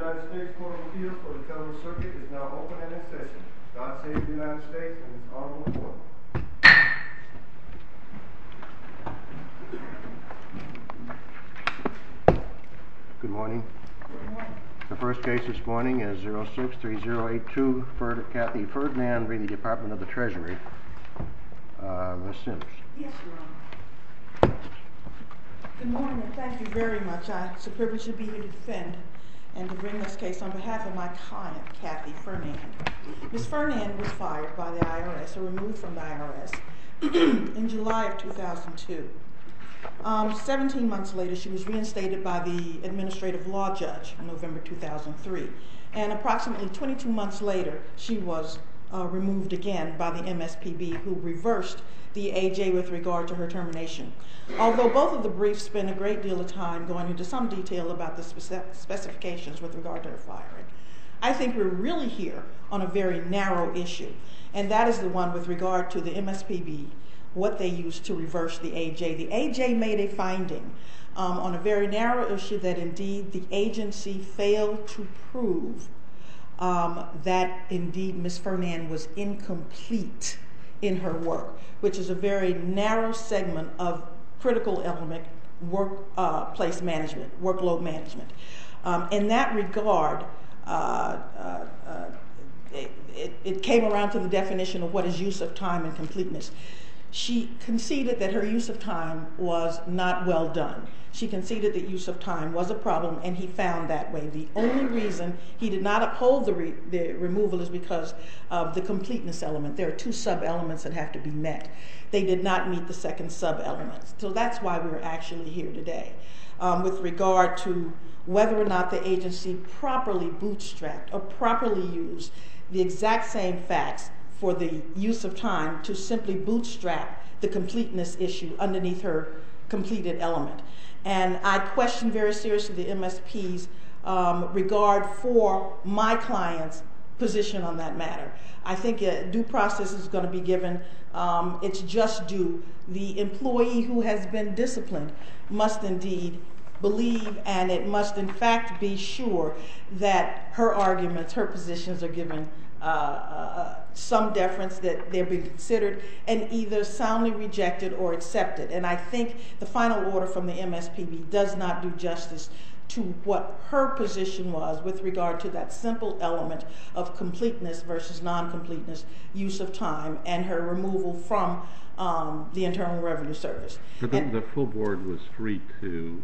United States Court of Appeals for the Federal Circuit is now open and in session. God save the United States and its honorable court. Good morning. Good morning. The first case this morning is 063082, Kathy Ferdinand, v. Department of the Treasury. Ms. Sims. Yes, Your Honor. Good morning, and thank you very much. It's a privilege to be here to defend and to bring this case on behalf of my client, Kathy Ferdinand. Ms. Ferdinand was fired by the IRS, or removed from the IRS, in July of 2002. 17 months later, she was reinstated by the administrative law judge in November 2003. And approximately 22 months later, she was removed again by the MSPB, who reversed the AJ with regard to her termination. Although both of the briefs spend a great deal of time going into some detail about the specifications with regard to her firing, I think we're really here on a very narrow issue, and that is the one with regard to the MSPB, what they used to reverse the AJ. The AJ made a finding on a very narrow issue that indeed the agency failed to prove that indeed Ms. Ferdinand was incomplete in her work, which is a very narrow segment of critical element workplace management, workload management. In that regard, it came around to the definition of what is use of time and completeness. She conceded that her use of time was not well done. She conceded that use of time was a problem, and he found that way. The only reason he did not uphold the removal is because of the completeness element. There are two sub-elements that have to be met. They did not meet the second sub-element. So that's why we're actually here today. With regard to whether or not the agency properly bootstrapped or properly used the exact same facts for the use of time to simply bootstrap the completeness issue underneath her completed element. And I question very seriously the MSP's regard for my client's position on that matter. I think due process is going to be given. It's just due. The employee who has been disciplined must indeed believe, and it must in fact be sure that her arguments, her positions are given some deference, that they're being considered and either soundly rejected or accepted. And I think the final order from the MSPB does not do justice to what her position was with regard to that simple element of completeness versus non-completeness, use of time, and her removal from the Internal Revenue Service. But the full board was free to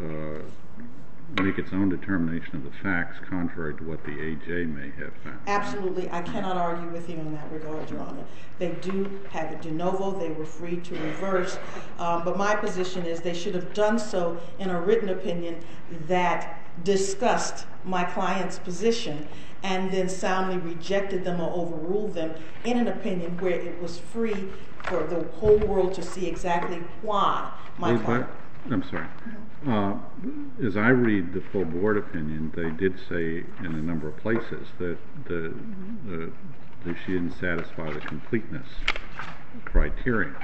make its own determination of the facts contrary to what the AJ may have found. Absolutely. I cannot argue with you in that regard, Your Honor. They do have a de novo. They were free to reverse. But my position is they should have done so in a written opinion that discussed my client's position and then soundly rejected them or overruled them in an opinion where it was free for the whole world to see exactly why my client... I'm sorry. As I read the full board opinion, they did say in a number of places that she didn't satisfy the completeness criterion.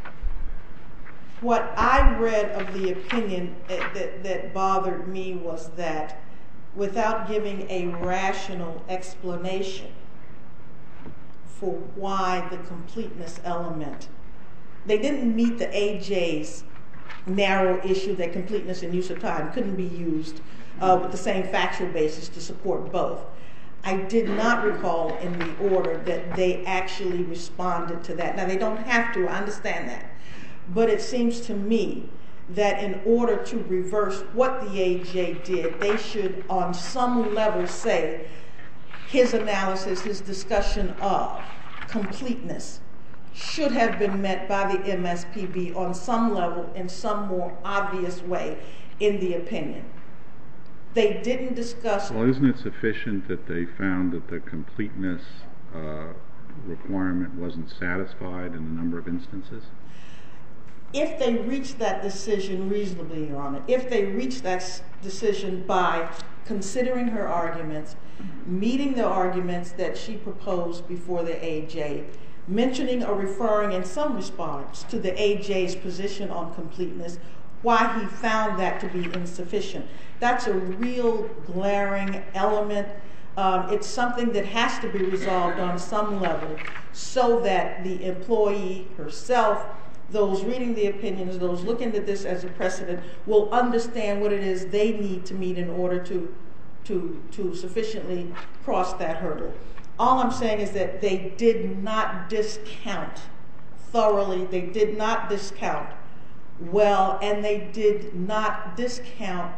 What I read of the opinion that bothered me was that without giving a rational explanation for why the completeness element, they didn't meet the AJ's narrow issue that completeness and use of time couldn't be used with the same factual basis to support both. I did not recall in the order that they actually responded to that. Now, they don't have to, I understand that. But it seems to me that in order to reverse what the AJ did, they should on some level say his analysis, his discussion of completeness should have been met by the MSPB on some level in some more obvious way in the opinion. They didn't discuss... Well, isn't it sufficient that they found that the completeness requirement wasn't satisfied in a number of instances? If they reached that decision reasonably, Your Honor, if they reached that decision by considering her arguments, meeting the arguments that she proposed before the AJ, mentioning or referring in some response to the AJ's position on completeness, why he found that to be insufficient. That's a real glaring element. It's something that has to be resolved on some level so that the employee herself, those reading the opinions, those looking at this as a precedent, will understand what it is they need to meet in order to sufficiently cross that hurdle. All I'm saying is that they did not discount thoroughly, they did not discount well, and they did not discount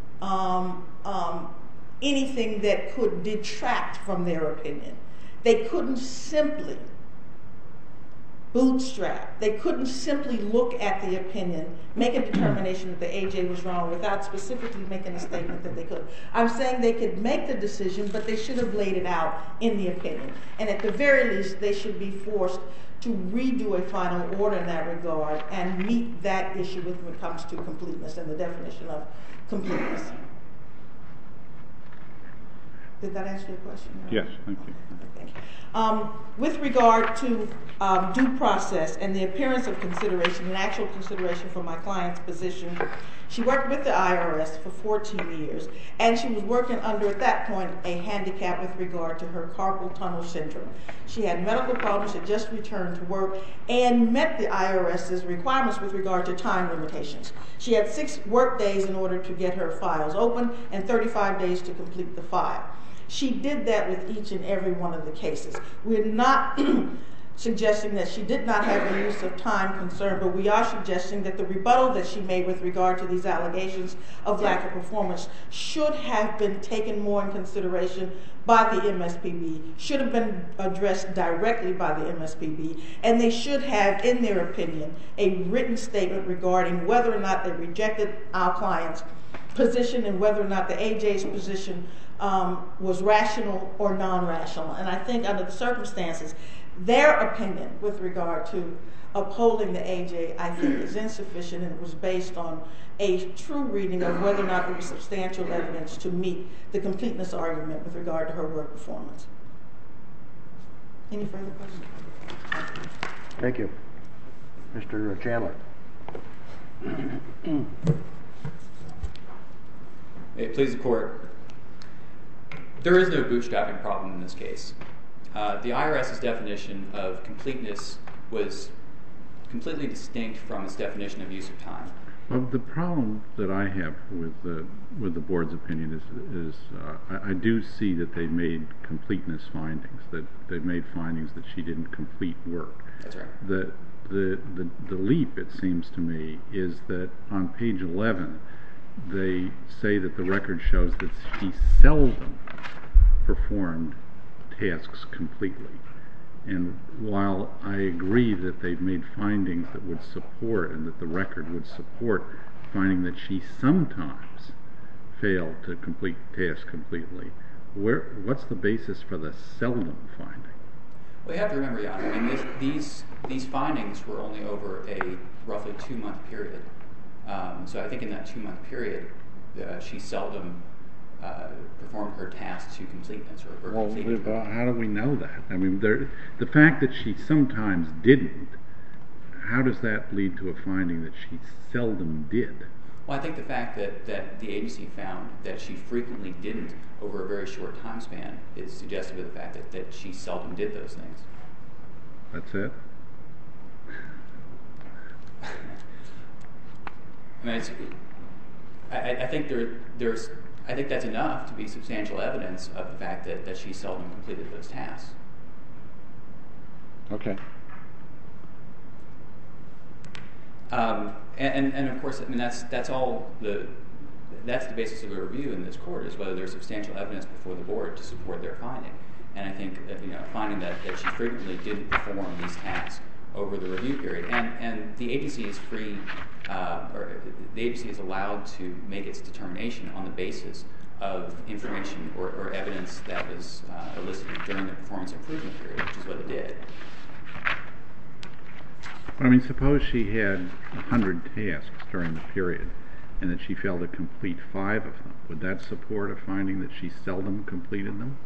anything that could detract from their opinion. They couldn't simply bootstrap. They couldn't simply look at the opinion, make a determination that the AJ was wrong without specifically making a statement that they could. I'm saying they could make the decision, but they should have laid it out in the opinion. And at the very least, they should be forced to redo a final order in that regard and meet that issue when it comes to completeness and the definition of completeness. Did that answer your question? Yes, thank you. Thank you. With regard to due process and the appearance of consideration, an actual consideration for my client's position, she worked with the IRS for 14 years, and she was working under, at that point, a handicap with regard to her carpal tunnel syndrome. She had medical problems, had just returned to work, and met the IRS's requirements with regard to time limitations. She had 6 work days in order to get her files open and 35 days to complete the file. She did that with each and every one of the cases. We're not suggesting that she did not have a use of time concern, but we are suggesting that the rebuttal that she made with regard to these allegations of lack of performance should have been taken more in consideration by the MSPB, should have been addressed directly by the MSPB, and they should have, in their opinion, a written statement regarding whether or not they rejected our client's position and whether or not the AJ's position was rational or non-rational. And I think under the circumstances, their opinion with regard to upholding the AJ, I think, is insufficient, and it was based on a true reading of whether or not there was substantial evidence to meet the completeness argument with regard to her work performance. Any further questions? Thank you. Mr. Chandler. May it please the Court. There is no bootstrapping problem in this case. The IRS's definition of completeness was completely distinct from its definition of use of time. Well, the problem that I have with the board's opinion is I do see that they made completeness findings, that they made findings that she didn't complete work. That's right. The leap, it seems to me, is that on page 11, they say that the record shows that she seldom performed tasks completely. And while I agree that they've made findings that would support and that the record would support finding that she sometimes failed to complete tasks completely, what's the basis for the seldom finding? Well, you have to remember, Jan, I mean, these findings were only over a roughly 2-month period. So I think in that 2-month period, she seldom performed her tasks to completeness or completed. Well, how do we know that? I mean, the fact that she sometimes didn't, how does that lead to a finding that she seldom did? Well, I think the fact that the agency found that she frequently didn't over a very short time span is suggestive of the fact that she seldom did those things. That's it? I think that's enough to be substantial evidence of the fact that she seldom completed those tasks. Okay. And of course, I mean that's the basis of a review in this court, is whether there's substantial evidence before the board to support their finding. And I think finding that she frequently didn't perform these tasks over the review period, and the agency is free, or the agency is allowed to make its determination on the basis of information or evidence that was elicited during the performance improvement period, which is what it did. I mean, suppose she had 100 tasks during the period and that she failed to complete 5 of them. Would that support a finding that she seldom completed them?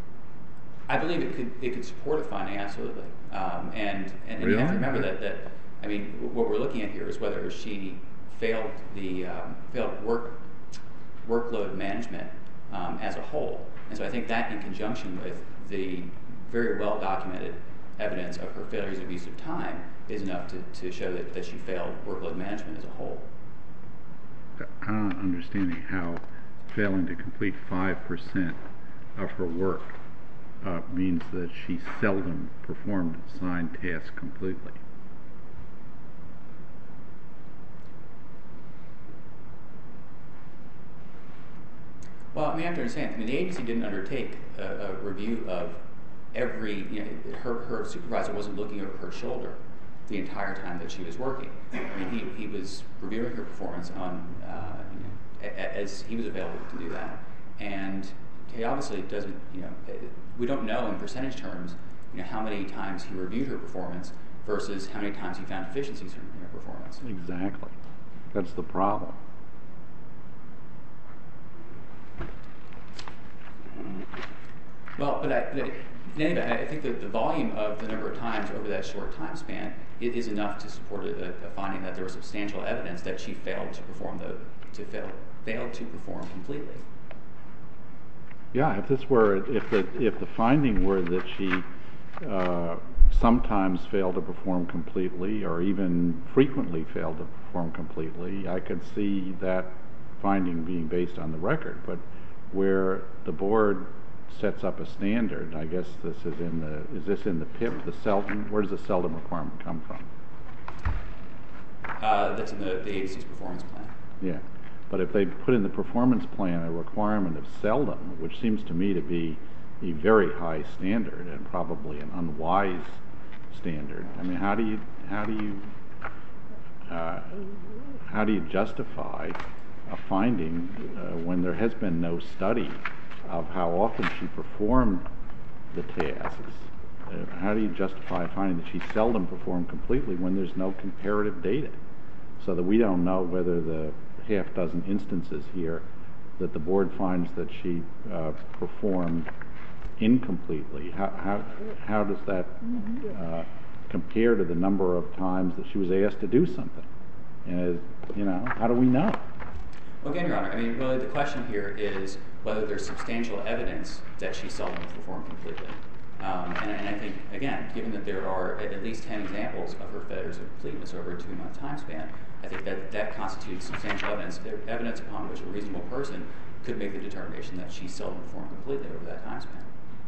I believe it could support a finding, absolutely. And really? you have to remember that I mean, what we're looking at here is whether she failed workload management as a whole. And so I think that, in conjunction with the very well documented evidence of her failures of use of time, is enough to show that she failed workload management as a whole. I'm not understanding how failing to complete 5% of her work means that she seldom performed assigned tasks completely. Well, I mean, you have to understand, the agency didn't undertake a review of every, her supervisor wasn't looking over her shoulder the entire time that she was working. I mean, he was reviewing her performance as he was available to do that. And he obviously doesn't, we don't know in percentage terms, how many times he reviewed her performance versus how many times he found deficiencies in her performance. Exactly. That's the problem. Well, but I think that the volume of the number of times over that short time span is enough to support a finding that there was substantial evidence that she failed to perform failed to perform completely. Yeah, if the finding were that she sometimes failed to perform completely, or even frequently failed to perform completely, I could see that finding being based on the record. But where the board sets up a standard, I guess this is in the PIP, the seldom. Where does the seldom requirement come from? That's in the agency's performance plan. Yeah, but if they put in the performance plan a requirement of seldom, which seems to me to be a very high standard and probably an unwise standard. I mean, how do you justify a finding when there has been no study of how often she performed the tasks? How do you justify a finding that she seldom performed completely when there's no comparative data? So that we don't know whether the half dozen instances here that the board finds that she performed incompletely, how does that compare to the number of times that she was asked to do something? And how do we know? Well, again, Your Honor, I mean, really the question here is whether there's substantial evidence that she seldom performed completely. And I think, again, given that there are at least 10 examples of her failures of completeness over a 2-month time span, I think that constitutes substantial evidence upon which a reasonable person could make the determination that she seldom performed completely over that time span.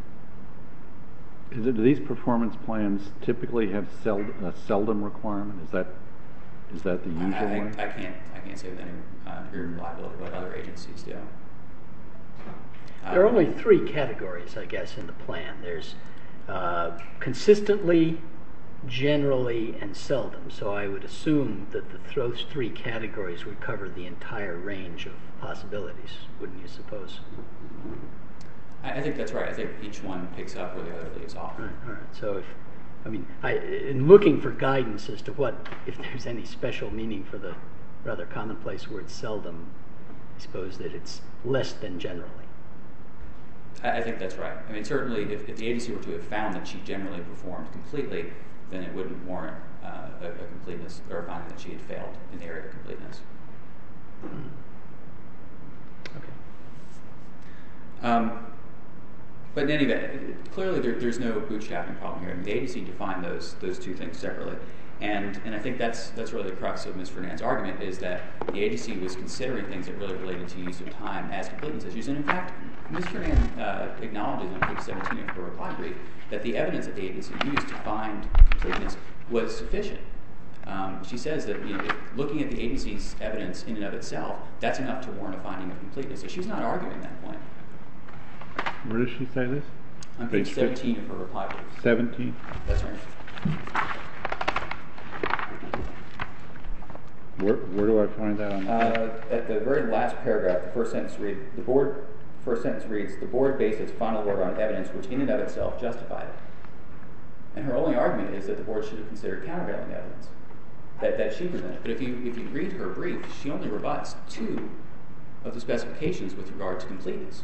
Do these performance plans typically have a seldom requirement? Is that the usual one? I can't say with any degree of reliability what other agencies do. There are only 3 categories, I guess, in the plan. There's consistently, generally, and seldom. So I would assume that those 3 categories would cover the entire range of possibilities, wouldn't you suppose? I think that's right. I think each one picks up where the other leaves off. All right. So in looking for guidance as to if there's any special meaning for the rather commonplace word seldom, I suppose that it's less than generally. I think that's right. I mean, certainly, if the agency were to have found that she generally performed completely, then it wouldn't warrant a completeness or a finding that she had failed in the area of completeness. Okay. But in any event, clearly there's no bootstrapping problem here. I mean, the agency defined those 2 things separately. And I think that's really the crux of Ms. Fernand's argument, is that the agency was considering things that really related to use of time as completeness issues. And in fact, Ms. Fernand acknowledges on page 17 of her reply brief that the evidence that the agency used to find completeness was sufficient. She says that looking at the agency's evidence in and of itself, that's enough to warrant a finding of completeness. So she's not arguing that point. Where does she say this? On page 17 of her reply brief. 17? That's right. Where do I find that on? At the very last paragraph, the first sentence reads, the board based its final word on evidence which in and of itself justified it. And her only argument is that the board should have considered countervailing evidence that she presented. But if you read her brief, she only rebuts 2 of the specifications with regard to completeness.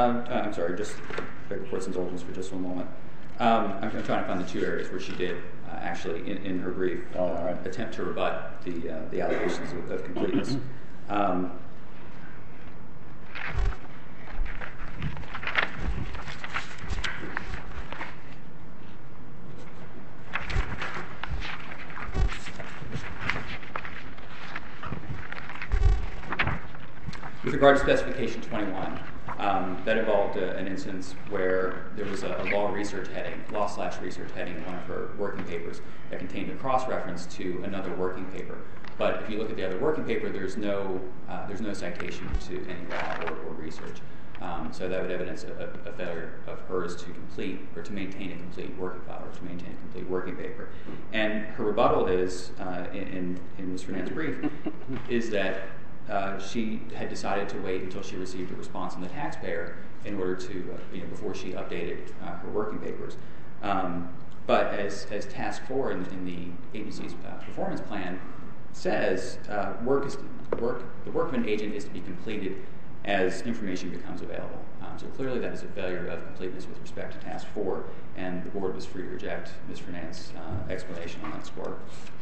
I'm sorry, just beg the court's indulgence for just one moment. I'm trying to find the two areas where she did actually, in her brief, attempt to rebut the allegations of completeness. With regard to specification 21, that involved an instance where there was a law/research heading in one of her working papers that contained a cross-reference to another working paper. But if you look at the other working paper, there's no citation to any law or research. So that would evidence a failure of hers to complete or to maintain a complete working file or to maintain a complete working paper. And her rebuttal is, in Ms. Fernand's brief, is that she had decided to wait until she received a response from the taxpayer in order to, before she updated her working papers. But as Task 4 in the agency's performance plan says, the work of an agent is to be completed as information becomes available. So clearly that is a failure of completeness with respect to Task 4, and the board was free to reject Ms. Fernand's explanation on that score.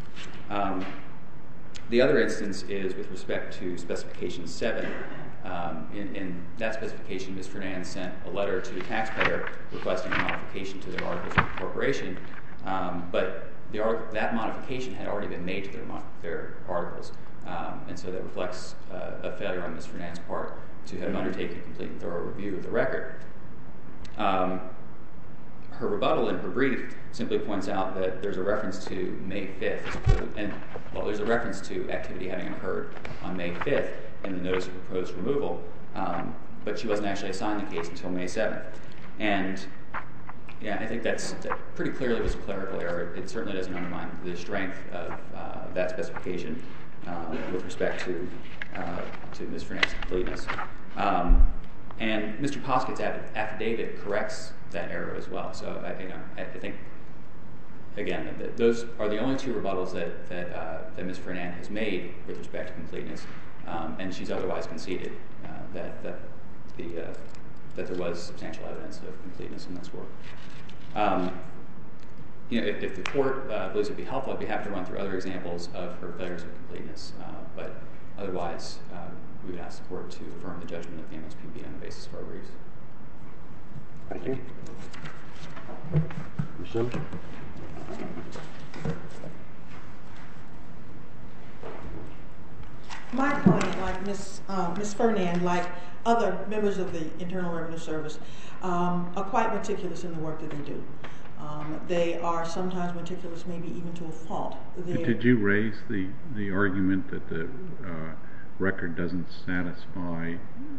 The other instance is with respect to specification 7. In that specification, Ms. Fernand sent a letter to the taxpayer requesting a modification to their articles of incorporation, but that modification had already been made to their articles, and so that reflects a failure on Ms. Fernand's part to have undertaken a complete and thorough review of the record. Her rebuttal in her brief simply points out that there's a reference to May 5th, and there's a reference to activity having occurred on May 5th in the notice of proposed removal, but she wasn't actually assigned the case until May 7th. And I think that pretty clearly was a clerical error. It certainly doesn't undermine the strength of that specification with respect to Ms. Fernand's completeness. And Mr. Posket's affidavit corrects that error as well. So I think, again, that those are the only two rebuttals that Ms. Fernand has made with respect to completeness, and she's otherwise conceded that there was substantial evidence of completeness in this work. If the court believes it would be helpful, I'd be happy to run through other examples of her failures of completeness, but otherwise we would ask the court to affirm the judgment of the MSPB on the basis of our briefs. Thank you. Ms. Sims? My client, like Ms. Fernand, like other members of the Internal Revenue Service, are quite meticulous in the work that they do. They are sometimes meticulous, maybe even to a fault. Did you raise the argument that the record doesn't satisfy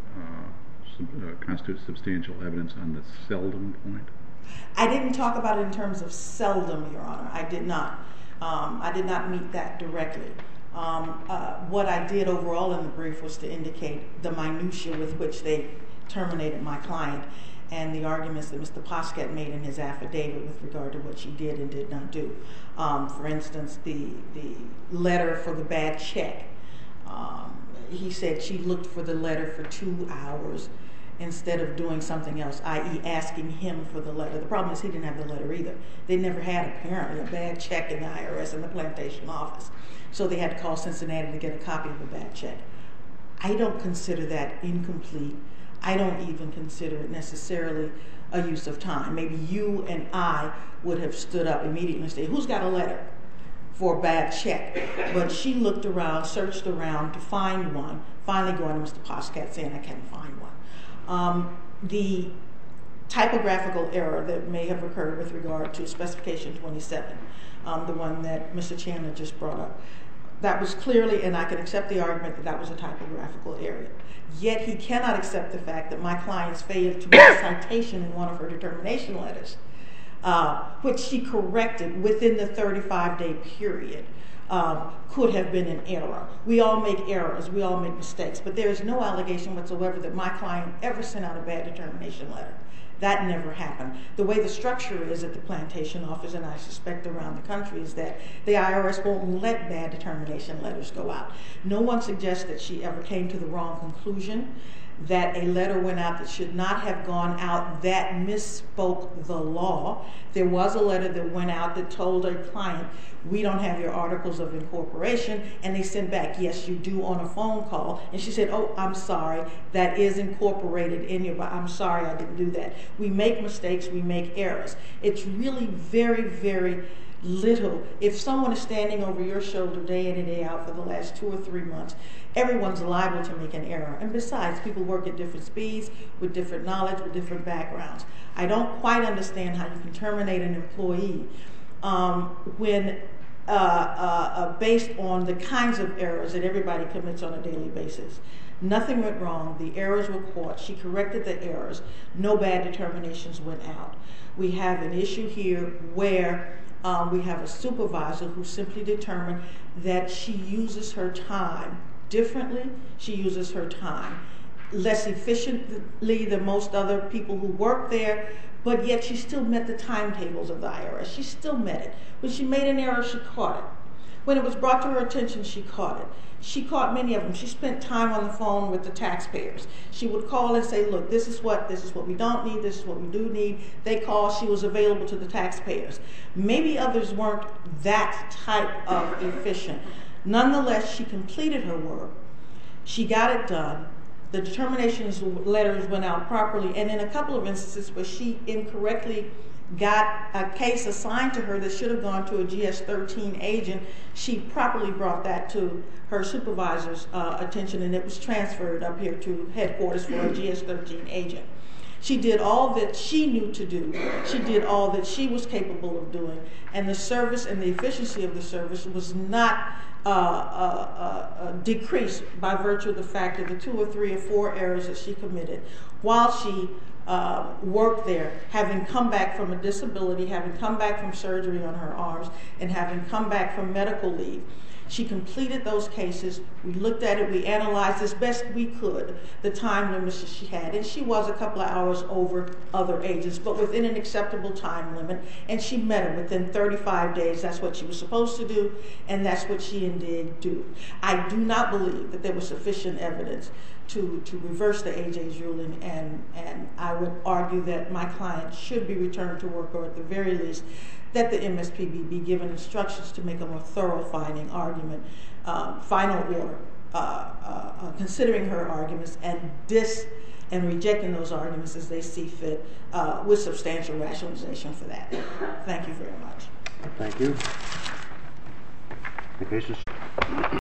constitute substantial evidence on the seldom point? I didn't talk about it in terms of seldom, Your Honor. I did not. I did not meet that directly. What I did overall in the brief was to indicate the minutiae with which they terminated my client and the arguments that Mr. Posket made in his affidavit with regard to what she did and did not do. For instance, the letter for the bad check. He said she looked for the letter for 2 hours instead of doing something else, i.e. asking him for the letter. The problem is he didn't have the letter either. They never had, apparently, a bad check in the IRS in the plantation office. So they had to call Cincinnati to get a copy of a bad check. I don't consider that incomplete. I don't even consider it necessarily a use of time. Maybe you and I would have stood up immediately and said, who's got a letter for a bad check? But she looked around, searched around to find one, finally going to Mr. Posket saying, I can't find one. The typographical error that may have occurred with regard to specification 27, the one that Mr. Chandler just brought up, that was clearly, and I can accept the argument that that was a typographical error. Yet he cannot accept the fact that my clients failed to make a citation in one of her determination letters, which she corrected within the 35-day period, could have been an error. We all make errors, we all make mistakes, but there is no allegation whatsoever that my client ever sent out a bad determination letter. That never happened. The way the structure is at the plantation office, and I suspect around the country, is that the IRS won't let bad determination letters go out. No one suggests that she ever came to the wrong conclusion. that a letter went out that should not have gone out that misspoke the law. There was a letter that went out that told a client, we don't have your articles of incorporation, and they sent back, yes, you do, on a phone call. And she said, oh, I'm sorry, that is incorporated in your, I'm sorry, I didn't do that. We make mistakes, we make errors. It's really very, very little. If someone is standing over your shoulder day in and day out for the last 2 or 3 months, everyone's liable to make an error. And besides, people work at different speeds, with different knowledge, with different backgrounds. I don't quite understand how you can terminate an employee when based on the kinds of errors that everybody commits on a daily basis. Nothing went wrong. The errors were caught. She corrected the errors. No bad determinations went out. We have an issue here where we have a supervisor who simply determined that she uses her time differently. She uses her time less efficiently than most other people who work there, but yet she still met the timetables of the IRS. She still met it. When she made an error, she caught it. When it was brought to her attention, she caught it. She caught many of them. She spent time on the phone with the taxpayers. She would call and say, look, this is what we don't need, this is what we do need. They called, she was available to the taxpayers. Maybe others weren't that type of efficient. Nonetheless, she completed her work. She got it done. The determinations letters went out properly, and in a couple of instances where she incorrectly got a case assigned to her that should have gone to a GS-13 agent, she properly brought that to her supervisor's attention, and it was transferred up here to headquarters for a GS-13 agent. She did all that she knew to do. She did all that she was capable of doing, and the service and the efficiency of the service was not decreased by virtue of the fact of the 2 or 3 or 4 errors that she committed while she worked there, having come back from a disability, having come back from surgery on her arms, and having come back from medical leave. She completed those cases. We looked at it. We analyzed as best we could the time limits that she had. And she was a couple of hours over other agents, but within an acceptable time limit. And she met it within 35 days. That's what she was supposed to do, and that's what she indeed did. I do not believe that there was sufficient evidence to reverse the AJ's ruling, and I would argue that my client should be returned to work, or at the very least, that the MSPB be given instructions to make a more thorough final order, considering her arguments and rejecting those arguments as they see fit, with substantial rationalization for that. Thank you very much. Thank you. The case is